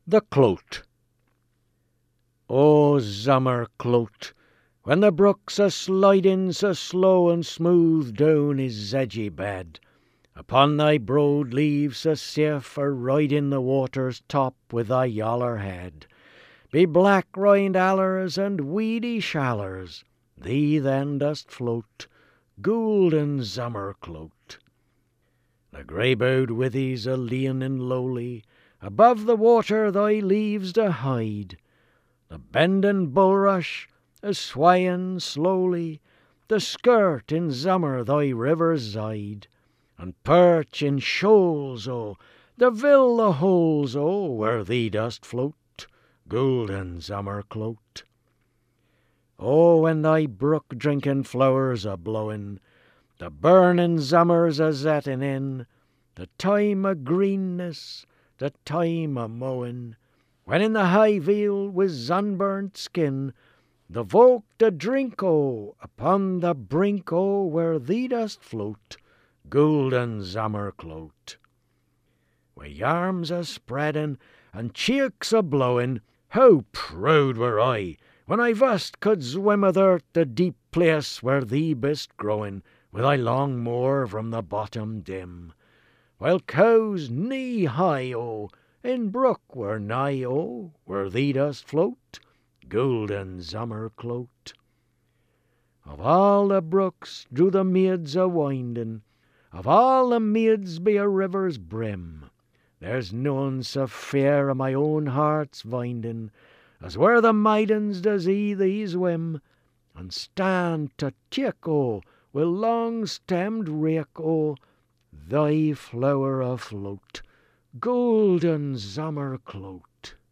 The Clout. O Zummer Clout, when the brook's a sliding so slow and smooth down his edgy bed, upon thy broad leaves so safe a riding the water's top with thy yaller head, be black rind allers and weedy shallers, thee then dost float, golden Zummer Clout. The grey-bowed withies a leaning lowly, above the water thy leaves do hide, the bending bulrush is swaying slowly, the skirt in Zummer thy river's side, and perch in shoals, oh, the vill the holes, oh, where thee dost float, golden Zummer Clout. Oh, when thy brook drinking flowers are blowing, the burning Zummer's a setting in, the time o' greenness, the time o' mowing, when in the high vale with sunburnt skin, the folk do drink, oh, upon the brink, oh, where thee dost float, golden Zummer Clout. Wi' yarms a spreading and cheeks a blowing, how proud were I when I vast could swim athert the deep place where thee bist growing, with thy long moor from the bottom dim, while cows knee high, oh, in brook were nigh, oh, where thee dost float, golden Zummer Clout. Of all the brooks drew the maids a winding, of all the maids be a river's brim, there's none so fair o' my own heart's winding, as where the maidens does see thee swim, and stand to take, oh, wi' long-stemmed rake, oh, thy flower afloat, golden Zummer Clout.